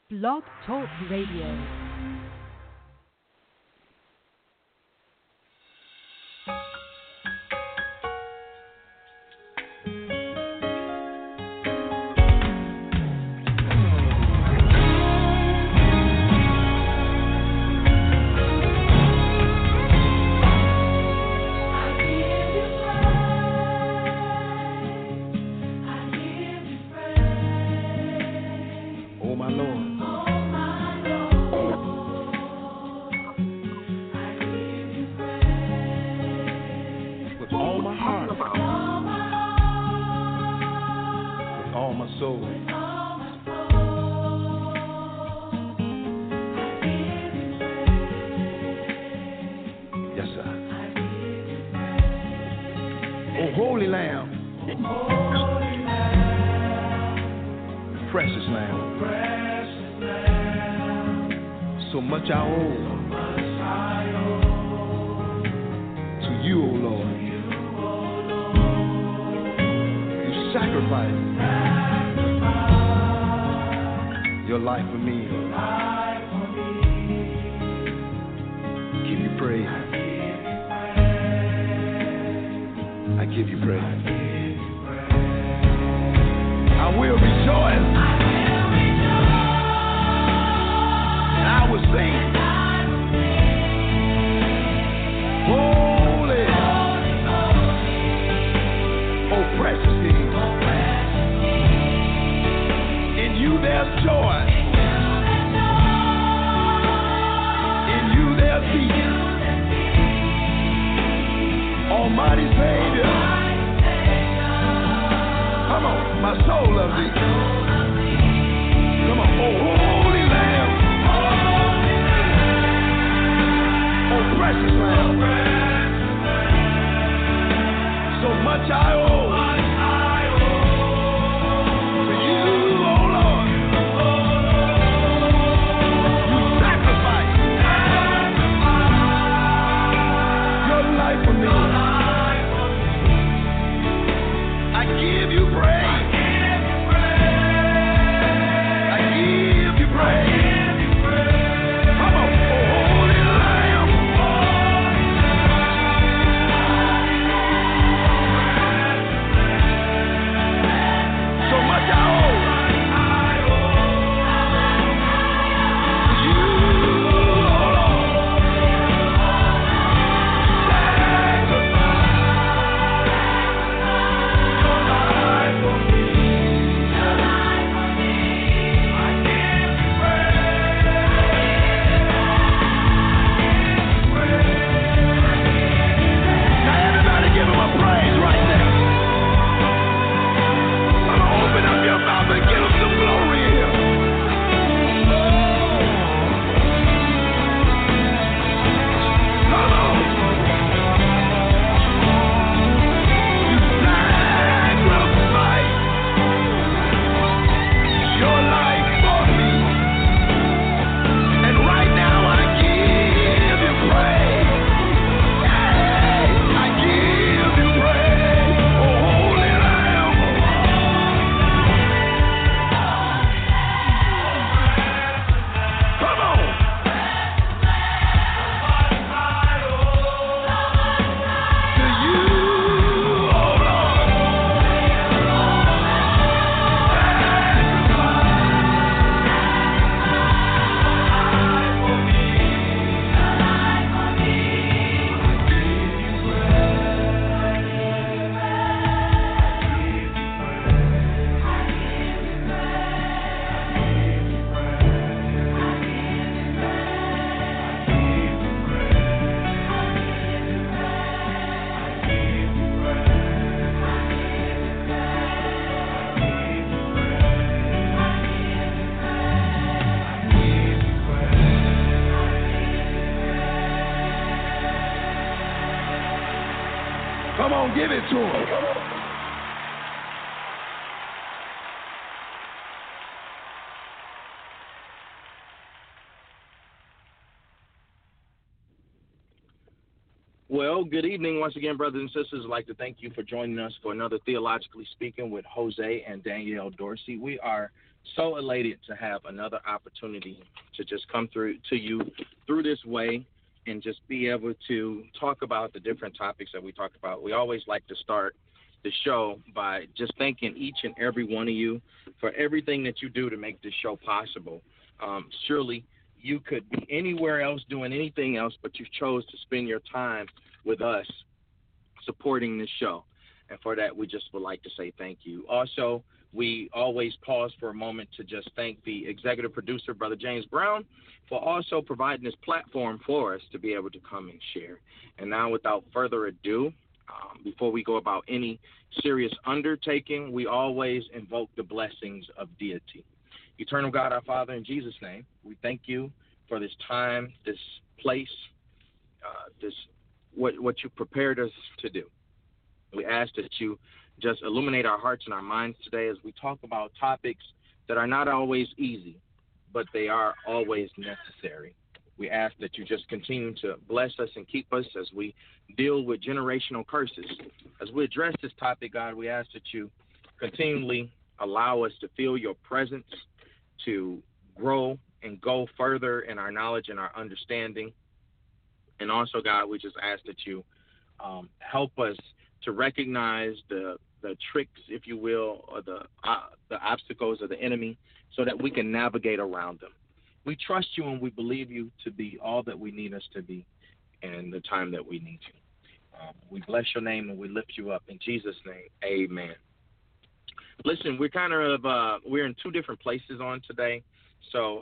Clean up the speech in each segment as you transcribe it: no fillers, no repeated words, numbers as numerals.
Blog Talk Radio. Give it to him. Well, good evening once again, brothers and sisters. I'd like to thank you for joining us for another Theologically Speaking with Jose and Danielle Dorsey. We are so elated to have another opportunity to just come through to you through this way and just be able to talk about the different topics that we talk about. We always like to start the show by just thanking each and every one of you for everything that you do to make this show possible. Surely you could be anywhere else doing anything else, but you chose to spend your time with us supporting this show. And for that, we just would like to say thank you. Also, we always pause for a moment to just thank the executive producer, Brother James Brown, for also providing this platform for us to be able to come and share. And now, without further ado, before we go about any serious undertaking, we always invoke the blessings of deity. Eternal God, our Father, in Jesus' name, we thank you for this time, this place, what you prepared us to do. We ask that you just illuminate our hearts and our minds today as we talk about topics that are not always easy, but they are always necessary. We ask that you just continue to bless us and keep us as we deal with generational curses. As we address this topic, God, we ask that you continually allow us to feel your presence, to grow and go further in our knowledge and our understanding. And also, God, we just ask that you help us to recognize the tricks, if you will, or the obstacles of the enemy so that we can navigate around them. We trust you and we believe you to be all that we need us to be in the time that we need you. We bless your name and we lift you up. In Jesus' name, amen. Listen, we're in two different places on today. So,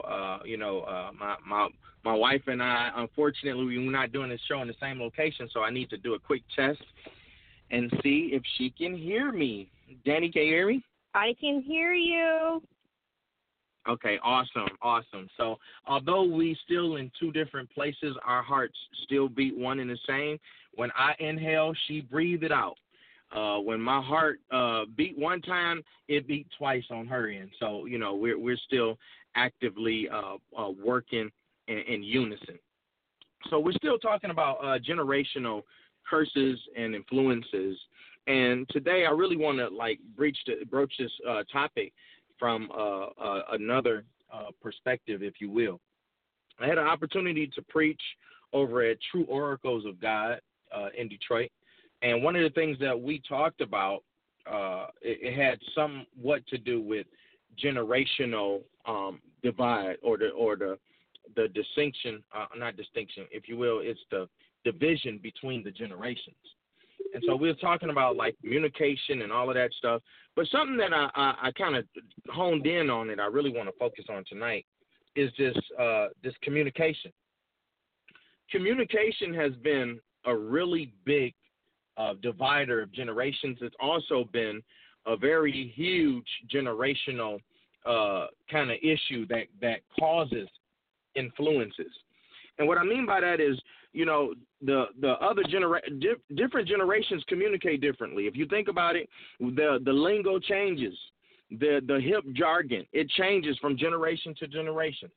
my wife and I, unfortunately, we're not doing this show in the same location, so I need to do a quick test and see if she can hear me. Danny, can you hear me? I can hear you. Okay, awesome. So, although we still in two different places, our hearts still beat one and the same. When I inhale, she breathed it out. When my heart beat one time, it beat twice on her end. So, we're still actively working in unison. So we're still talking about generational curses and influences. And today I really want to broach this topic from another perspective, if you will. I had an opportunity to preach over at True Oracles of God in Detroit. And one of the things that we talked about, it had somewhat to do with generational divide or the distinction, not distinction, if you will, it's the division between the generations. And so we were talking about communication and all of that stuff. But something that I kind of honed in on that I really want to focus on tonight is this communication. Communication has been a really big divider of generations. It's also been a very huge generational kind of issue that causes influences. And what I mean by that is, the other different generations communicate differently. If you think about it, the lingo changes, the hip jargon, it changes from generation to generation.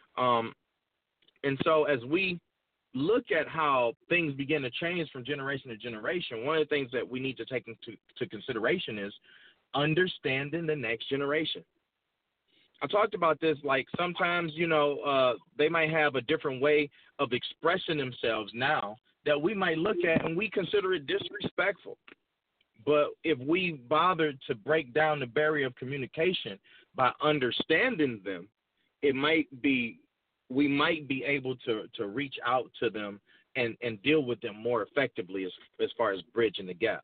And so as we look at how things begin to change from generation to generation, one of the things that we need to take into consideration is understanding the next generation. I talked about this, sometimes, they might have a different way of expressing themselves now that we might look at and we consider it disrespectful. But if we bother to break down the barrier of communication by understanding them, we might be able to reach out to them and deal with them more effectively as far as bridging the gap.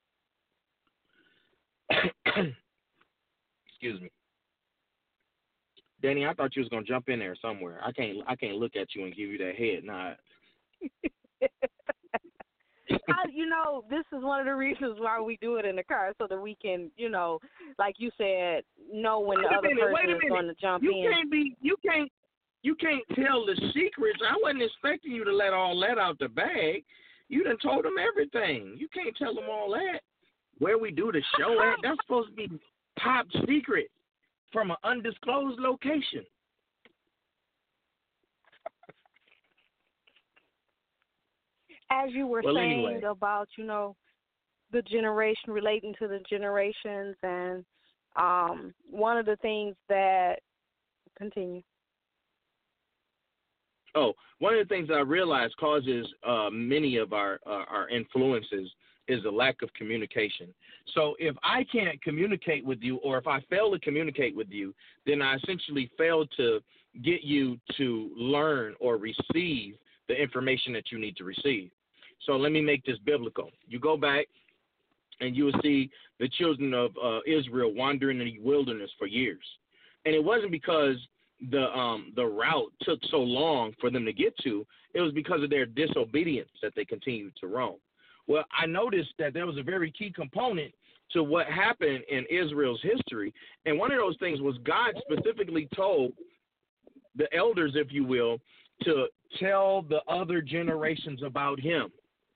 Excuse me. Danny, I thought you was gonna jump in there somewhere. I can't look at you and give you that head nod. This is one of the reasons why we do it in the car, so that we can, like you said, know when the other person is going to jump in. You can't tell the secrets. I wasn't expecting you to let all that out the bag. You done told them everything. You can't tell them all that. Where we do the show at, that's supposed to be top secret from an undisclosed location. As you were saying about, the generation, relating to the generations, and one of the things that, continue. Oh, one of the things that I realized causes many of our influences is the lack of communication. So if I can't communicate with you, or if I fail to communicate with you, then I essentially fail to get you to learn or receive the information that you need to receive. So let me make this biblical. You go back and you will see the children of Israel wandering in the wilderness for years. And it wasn't because the route took so long for them to get to. It was because of their disobedience that they continued to roam. Well, I noticed that there was a very key component to what happened in Israel's history. And one of those things was God specifically told the elders, if you will, to tell the other generations about him.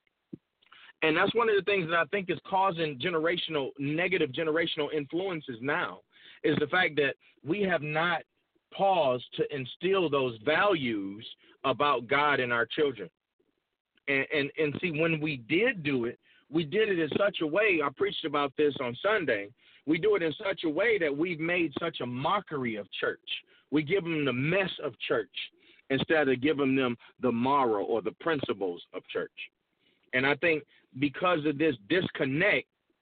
And that's one of the things that I think is causing negative generational influences now, is the fact that we have not paused to instill those values about God in our children. And see, when we did do it, we did it in such a way, I preached about this on Sunday, we do it in such a way that we've made such a mockery of church. We give them the mess of church instead of giving them the moral or the principles of church. And I think because of this disconnect,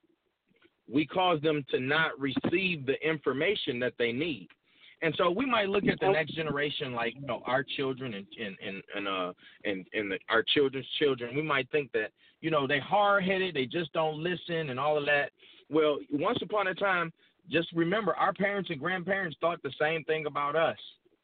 we cause them to not receive the information that they need. And so we might look at the next generation like, our children and our children's children. We might think that, they hard-headed, they just don't listen and all of that. Well, once upon a time, just remember, our parents and grandparents thought the same thing about us.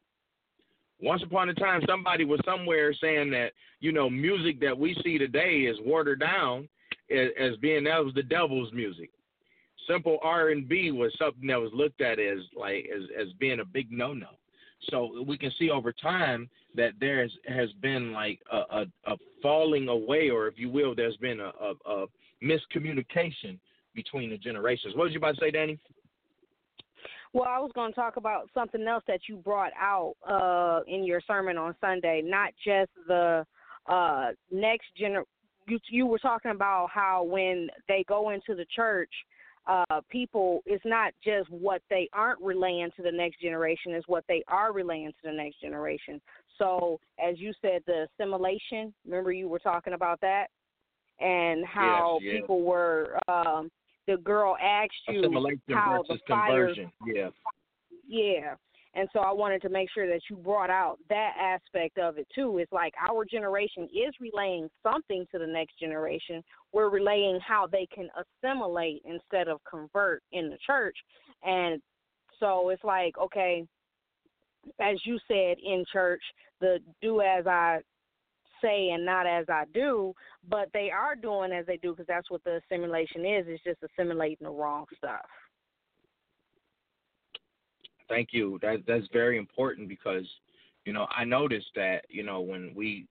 Once upon a time, somebody was somewhere saying that, music that we see today is watered down as being that was the devil's music. Simple R&B was something that was looked at as being a big no-no. So we can see over time that there has been like a falling away, or if you will, there's been a miscommunication between the generations. What was you about to say, Danny? Well, I was going to talk about something else that you brought out in your sermon on Sunday, not just the next generation. You were talking about how when they go into the church, people, it's not just what they aren't relaying to the next generation, it's what they are relaying to the next generation. So, as you said, the assimilation, remember you were talking about that? And how people were, the girl asked you assimilation how versus the fire, conversion. Yeah. And so I wanted to make sure that you brought out that aspect of it, too. It's like our generation is relaying something to the next generation. We're relaying how they can assimilate instead of convert in the church. And so it's like, okay, as you said in church, the do as I say and not as I do, but they are doing as they do because that's what the assimilation is. It's just assimilating the wrong stuff. Thank you. That's very important because, I noticed that, when we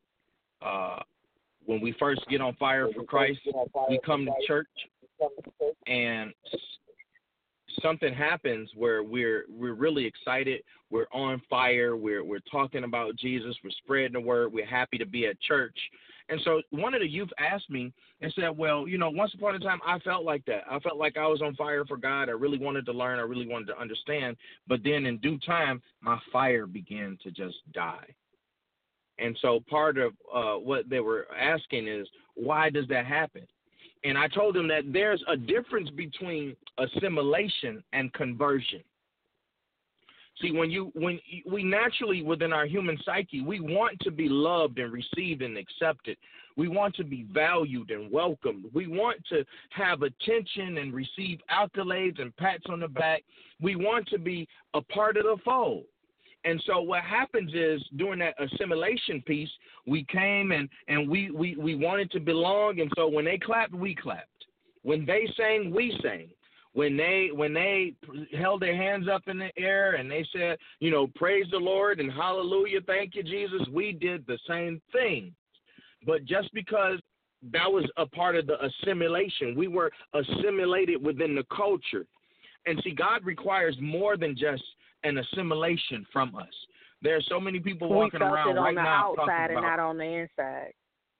first get on fire for Christ, we come to church and something happens where we're really excited. We're on fire. We're talking about Jesus. We're spreading the word. We're happy to be at church. And so one of the youth asked me and said, well, once upon a time I felt like that. I felt like I was on fire for God. I really wanted to learn. I really wanted to understand. But then in due time, my fire began to just die. And so part of what they were asking is, why does that happen? And I told them that there's a difference between assimilation and conversion. See, when we naturally, within our human psyche, we want to be loved and received and accepted. We want to be valued and welcomed. We want to have attention and receive accolades and pats on the back. We want to be a part of the fold. And so what happens is during that assimilation piece, we came and we wanted to belong. And so when they clapped, we clapped. When they sang, we sang. When they held their hands up in the air and they said, praise the Lord and hallelujah, thank you, Jesus, we did the same thing. But just because that was a part of the assimilation, we were assimilated within the culture. And see, God requires more than just an assimilation from us. There are so many people walking around right now talking about, on the outside and not on the inside.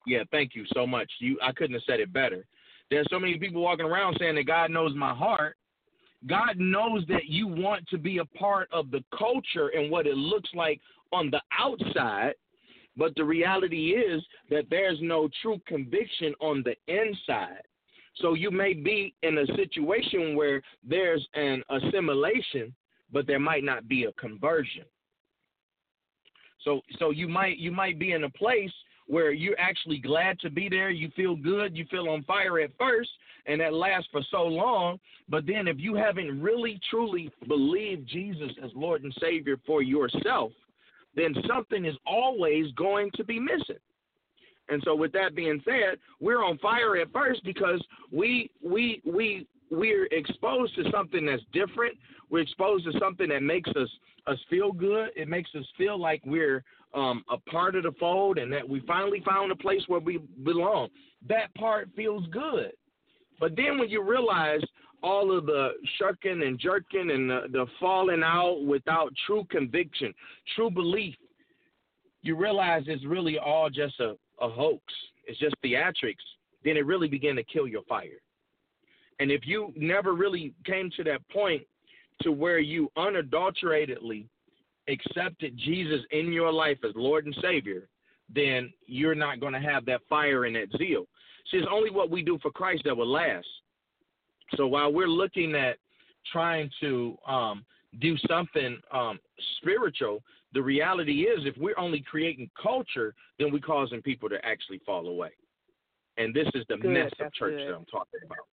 Yeah, thank you so much. I couldn't have said it better. There's so many people walking around saying that God knows my heart. God knows that you want to be a part of the culture and what it looks like on the outside, but the reality is that there's no true conviction on the inside. So you may be in a situation where there's an assimilation, but there might not be a conversion. So you might be in a place where you're actually glad to be there. You feel good. You feel on fire at first, and that lasts for so long. But then if you haven't really, truly believed Jesus as Lord and Savior for yourself, then something is always going to be missing. And so with that being said, we're on fire at first because we're exposed to something that's different. We're exposed to something that makes us feel good. It makes us feel like we're a part of the fold and that we finally found a place where we belong. That part feels good. But then when you realize all of the shirking and jerking and the falling out without true conviction, true belief, you realize it's really all just a hoax. It's just theatrics. Then it really began to kill your fire. And if you never really came to that point to where you unadulteratedly accepted Jesus in your life as Lord and Savior, then you're not going to have that fire and that zeal. See, it's only what we do for Christ that will last. So while we're looking at trying to do something spiritual, the reality is if we're only creating culture, then we're causing people to actually fall away. And this is the mess of church that I'm talking about.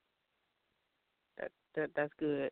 That's good.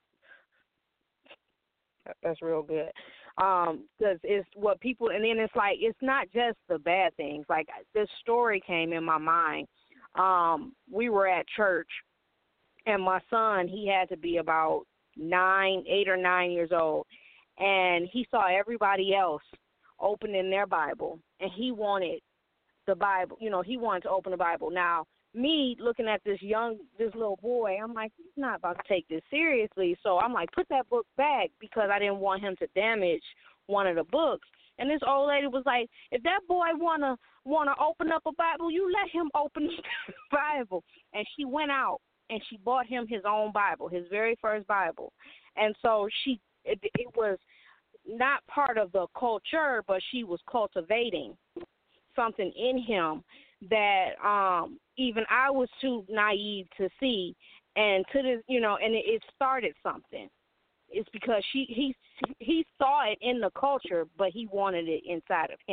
That's real good. Because it's what people, and then it's like, it's not just the bad things. Like, this story came in my mind. We were at church, and my son, he had to be about 8 or 9 years old, and he saw everybody else opening their Bible, and he wanted the Bible. You know, he wanted to open the Bible. Now, me looking at this little boy, I'm like, he's not about to take this seriously. So I'm like, put that book back because I didn't want him to damage one of the books. And this old lady was like, if that boy wanna open up a Bible, you let him open the Bible. And she went out and she bought him his own Bible, his very first Bible. And so it was not part of the culture, but she was cultivating something in him that even I was too naive to see, and to this, you know, and it started something. It's because he saw it in the culture, but he wanted it inside of him.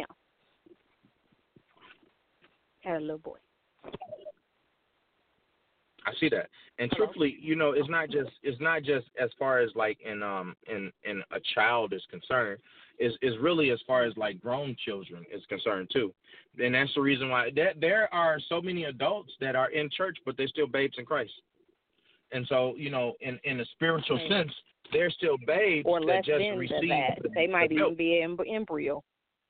Had a little boy. I see that, and truthfully, you know, it's not just as far as like in a child is concerned. Is really as far as like grown children is concerned too, and that's the reason why there are so many adults that are in church, but they're still babes in Christ. And so, you know, in a spiritual sense, they're still babes or that less just than receive. That. They might even be an embryo.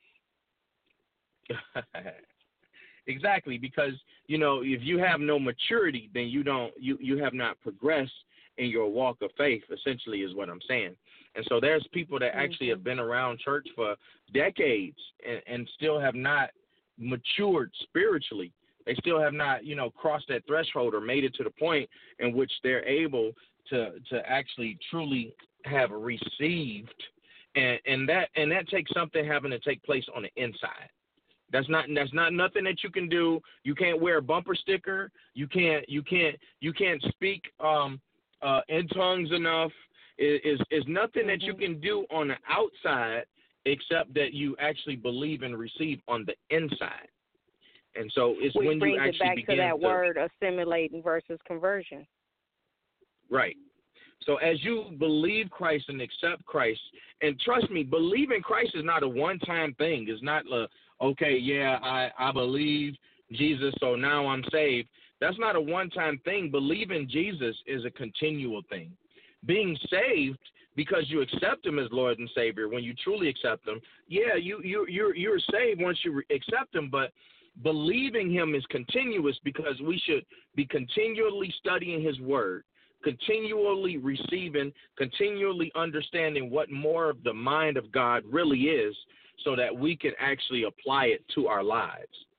Exactly, because you know, if you have no maturity, then you have not progressed in your walk of faith. Essentially, is what I'm saying. And so there's people that actually have been around church for decades and still have not matured spiritually. They still have not, you know, crossed that threshold or made it to the point in which they're able to actually truly have received. And that takes something having to take place on the inside. That's not nothing that you can do. You can't wear a bumper sticker. You can't speak in tongues enough. Is nothing that you can do on the outside except that you actually believe and receive on the inside. And so it's which when you actually begin to that word assimilating versus conversion. Right. So as you believe Christ and accept Christ, and trust me, believing Christ is not a one-time thing. It's not okay, yeah, I believe Jesus, so now I'm saved. That's not a one-time thing. Believing Jesus is a continual thing. Being saved because you accept him as Lord and Savior, when you truly accept him, yeah, you're saved once you accept him, but believing him is continuous because we should be continually studying his word, continually receiving, continually understanding what more of the mind of God really is so that we can actually apply it to our lives.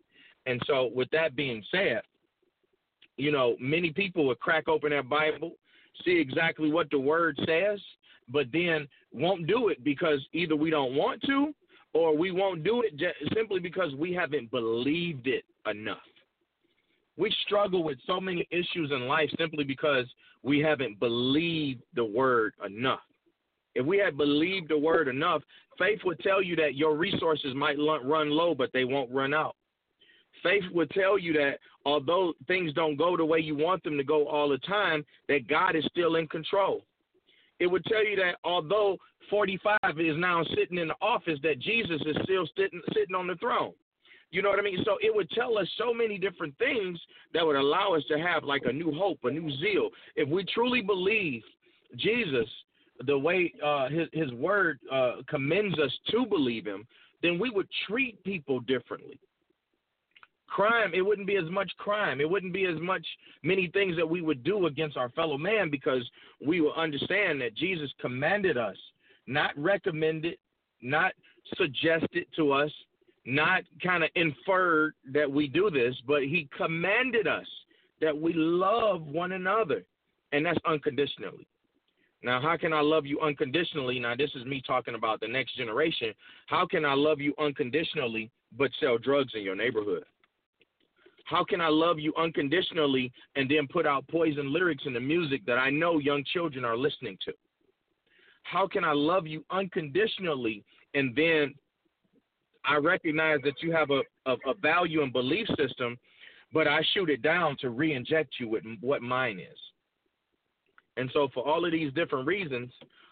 And so with that being said, many people would crack open that Bible, see exactly what the word says, but then won't do it because either we don't want to or we won't do it simply because we haven't believed it enough. We struggle with so many issues in life simply because we haven't believed the word enough. If we had believed the word enough, faith would tell you that your resources might run low, but they won't run out. Faith would tell you that although things don't go the way you want them to go all the time, that God is still in control. It would tell you that although 45 is now sitting in the office, that Jesus is still sitting on the throne. You know what I mean? So it would tell us so many different things that would allow us to have like a new hope, a new zeal. If we truly believe Jesus the way his word commends us to believe him, then we would treat people differently. Crime, it wouldn't be as much crime. It wouldn't be as many things that we would do against our fellow man because we will understand that Jesus commanded us, not recommended, not suggested to us, not kind of inferred that we do this, but he commanded us that we love one another, and that's unconditionally. Now, how can I love you unconditionally? Now, this is me talking about the next generation. How can I love you unconditionally but sell drugs in your neighborhood? How can I love you unconditionally and then put out poison lyrics in the music that I know young children are listening to? How can I love you unconditionally and then I recognize that you have a value and belief system, but I shoot it down to re-inject you with what mine is? And so for all of these different reasons,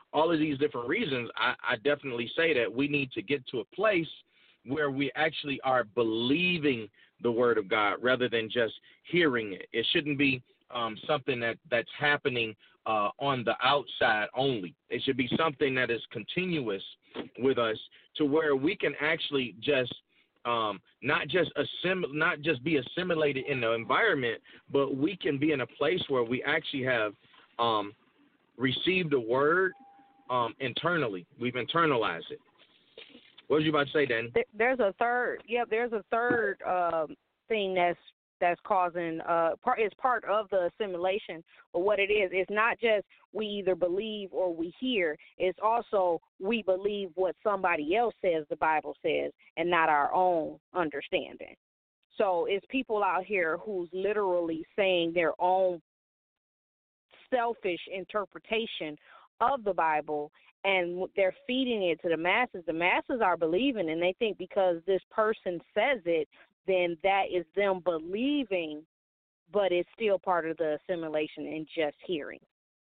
I definitely say that we need to get to a place where we actually are believing the word of God rather than just hearing it. It shouldn't be something that's happening on the outside only. It should be something that is continuous with us to where we can actually just not just be assimilated in the environment, but we can be in a place where we actually have received the word internally. We've internalized it. What was you about to say, Danny? There's a third thing that's causing is part of the assimilation. But what it is, it's not just we either believe or we hear. It's also we believe what somebody else says the Bible says and not our own understanding. So it's people out here who's literally saying their own selfish interpretation of the Bible, and they're feeding it to the masses. The masses are believing, and they think because this person says it, then that is them believing, but it's still part of the assimilation and just hearing.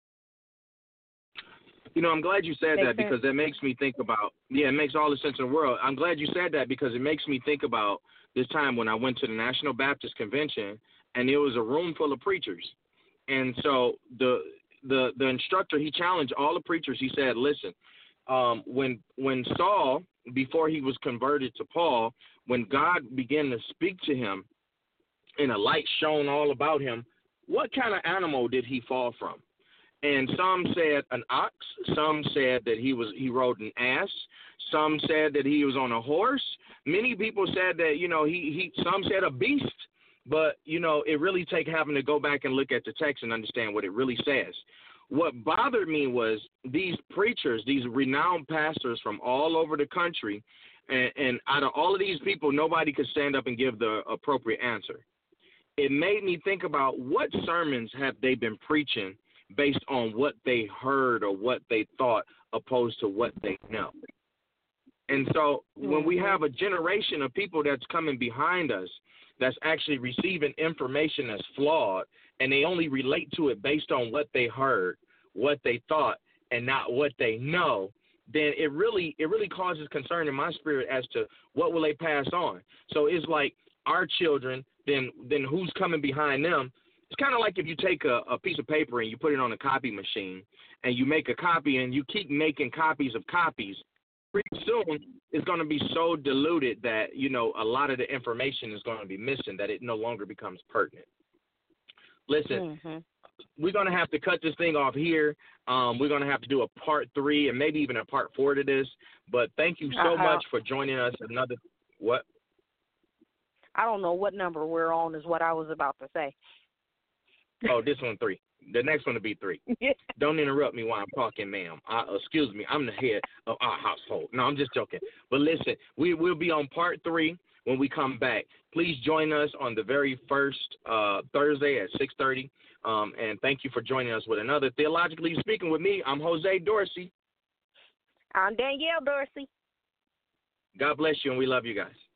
I'm glad you said that because that makes me think about, it makes all the sense in the world. I'm glad you said that because it makes me think about this time when I went to the National Baptist Convention, and it was a room full of preachers. And so the instructor, he challenged all the preachers. He said, listen, when Saul, before he was converted to Paul, when God began to speak to him and a light shone all about him, what kind of animal did he fall from? And some said an ox. Some said that he rode an ass. Some said that he was on a horse. Many people said that, some said a beast. But, it really take having to go back and look at the text and understand what it really says. What bothered me was these preachers, these renowned pastors from all over the country, and out of all of these people, nobody could stand up and give the appropriate answer. It made me think about what sermons have they been preaching based on what they heard or what they thought opposed to what they know. And so when we have a generation of people that's coming behind us that's actually receiving information that's flawed, and they only relate to it based on what they heard, what they thought, and not what they know, then it really causes concern in my spirit as to what will they pass on. So it's like our children, then who's coming behind them? It's kind of like if you take a piece of paper and you put it on a copy machine and you make a copy and you keep making copies of copies. Pretty soon it's going to be so diluted that, a lot of the information is going to be missing, that it no longer becomes pertinent. Listen, we're going to have to cut this thing off here. We're going to have to do a part 3 and maybe even a part 4 to this. But thank you so much for joining us. What? I don't know what number we're on is what I was about to say. Oh, this one 3. The next one will be 3. Don't interrupt me while I'm talking, ma'am. Excuse me. I'm the head of our household. No, I'm just joking. But listen, we'll be on part 3 when we come back. Please join us on the very first Thursday at 6:30. And thank you for joining us with another Theologically Speaking with me. I'm Jose Dorsey. I'm Danielle Dorsey. God bless you, and we love you guys.